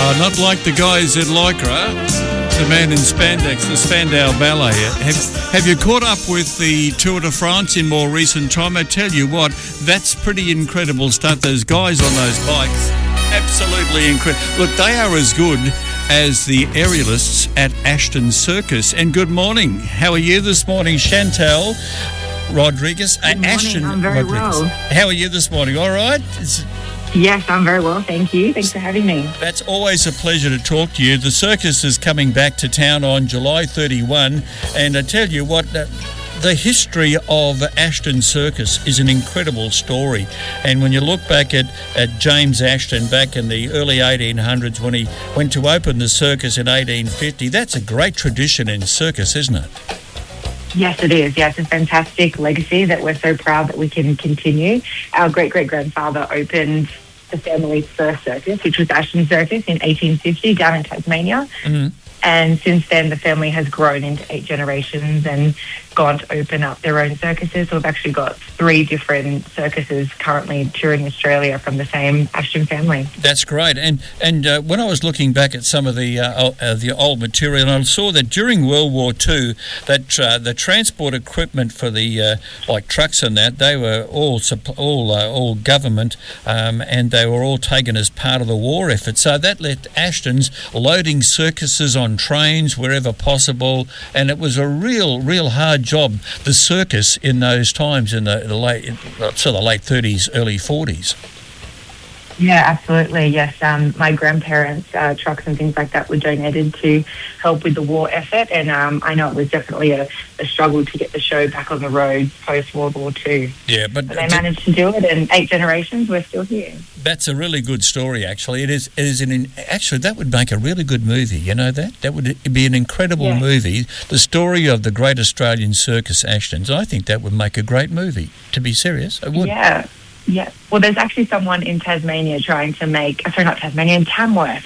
Oh, not like the guys in Lycra, the man in spandex, the Spandau Ballet. Have you caught up with the Tour de France in more recent time? I tell you what, that's pretty incredible stuff. Those guys on those bikes, absolutely incredible. Look, they are as good as the aerialists at Ashton Circus. And good morning. How are you this morning, Chantal Rodriguez? Good morning. Ashton I'm very Rodriguez. well. How are you this morning? All right? Yes, I'm very well, thank you. Thanks for having me. That's always a pleasure to talk to you. The circus is coming back to town on July 31, and I tell you what, the history of Ashton Circus is an incredible story. And when you look back at James Ashton back in the early 1800s when he went to open the circus in 1850, that's a great tradition in circus, isn't it? Yes, it is. Yeah, it's a fantastic legacy that we're so proud that we can continue. Our great-great-grandfather opened the family's first circus, which was Ashton Circus in 1850 down in Tasmania. Mm-hmm. And since then, the family has grown into 8 generations and gone to open up their own circuses. So we've actually got 3 different circuses currently touring Australia from the same Ashton family. That's great. And when I was looking back at some of the old material, and I saw that during World War II, that the transport equipment for the like trucks and that, they were all government, and they were all taken as part of the war effort. So that left Ashton's loading circuses on trains wherever possible, and it was a real hard job, the circus in those times in the late 30s, early 40s. Yeah, absolutely. Yes, my grandparents' trucks and things like that were donated to help with the war effort, and I know it was definitely a struggle to get the show back on the road post-World War II. Yeah, but they managed to do it, and 8 generations, we're still here. That's a really good story, actually. It is actually, that would make a really good movie, you know that? That would be an incredible movie. The story of the Great Australian Circus Ashtons. I think that would make a great movie, to be serious. It would. Yeah. Yeah, well, there's actually someone in Tasmania trying to make, in Tamworth.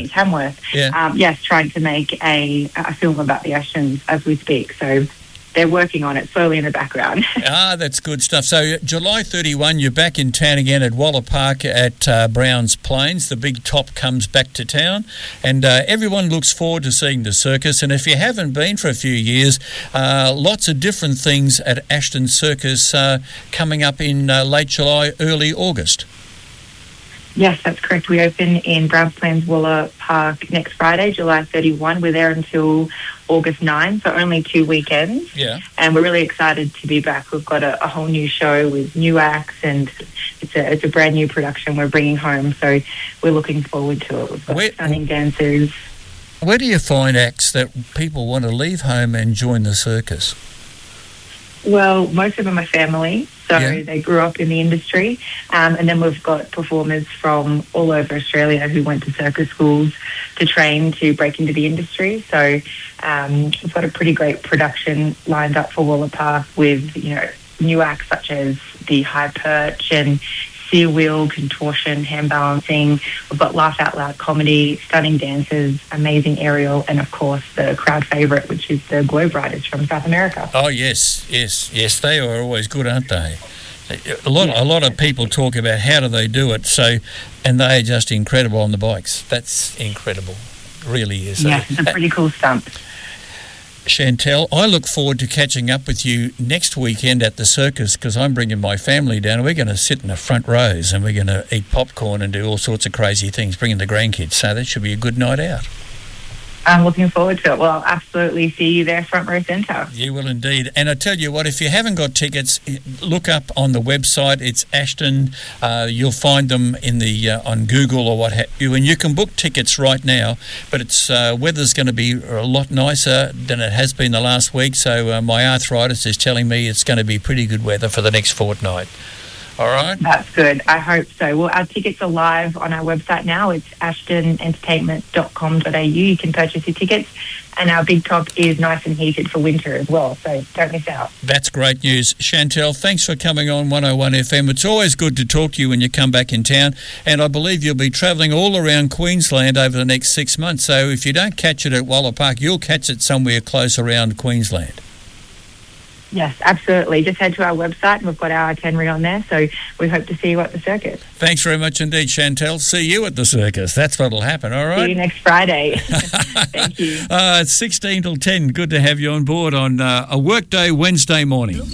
Yeah. Yes, trying to make a film about the Ashtons as we speak. So they're working on it slowly in the background. That's good stuff. So July 31, you're back in town again at Waller Park at Browns Plains. The big top comes back to town, and everyone looks forward to seeing the circus. And if you haven't been for a few years, lots of different things at Ashton Circus coming up in late July, early August. Yes, that's correct. We open in Browns Plains, Waller Park next Friday, July 31. We're there until August 9, so only 2 weekends. Yeah. And we're really excited to be back. We've got a whole new show with new acts, and it's a brand new production we're bringing home, so we're looking forward to it. We've got stunning dancers. Where do you find acts that people want to leave home and join the circus? Well, most of them are family, so they grew up in the industry. And then we've got performers from all over Australia who went to circus schools to train to break into the industry. So we've got a pretty great production lined up for Waller Park with, new acts such as the High Perch and Sea Wheel, Contortion, Hand Balancing. We've got Laugh Out Loud comedy, stunning dancers, amazing aerial, and of course the crowd favourite, which is the Globe Riders from South America. Oh yes, they are always good, aren't they? A lot of people talk about how do they do it, and they are just incredible on the bikes. That's incredible, really is. Yes, it's a pretty cool stunt. Chantal, I look forward to catching up with you next weekend at the circus, because I'm bringing my family down and we're going to sit in the front rows and we're going to eat popcorn and do all sorts of crazy things, bringing the grandkids. So that should be a good night out. I'm looking forward to it. Well, I'll absolutely see you there front row centre. You will indeed. And I tell you what, if you haven't got tickets, look up on the website. It's Ashton. You'll find them in the on Google or what have you. And you can book tickets right now. But it's weather's going to be a lot nicer than it has been the last week. So my arthritis is telling me it's going to be pretty good weather for the next fortnight. All right. That's good. I hope so. Well, our tickets are live on our website now. It's ashtonentertainment.com.au. You can purchase your tickets. And our big top is nice and heated for winter as well, so don't miss out. That's great news. Chantal, thanks for coming on 101 FM. It's always good to talk to you when you come back in town, and I believe you'll be travelling all around Queensland over the next 6 months, so if you don't catch it at Waller Park, you'll catch it somewhere close around Queensland. Yes, absolutely. Just head to our website and we've got our itinerary on there. So we hope to see you at the circus. Thanks very much indeed, Chantel. See you at the circus. That's what'll happen, all right? See you next Friday. Thank you. It's 16 till 10. Good to have you on board on a workday Wednesday morning.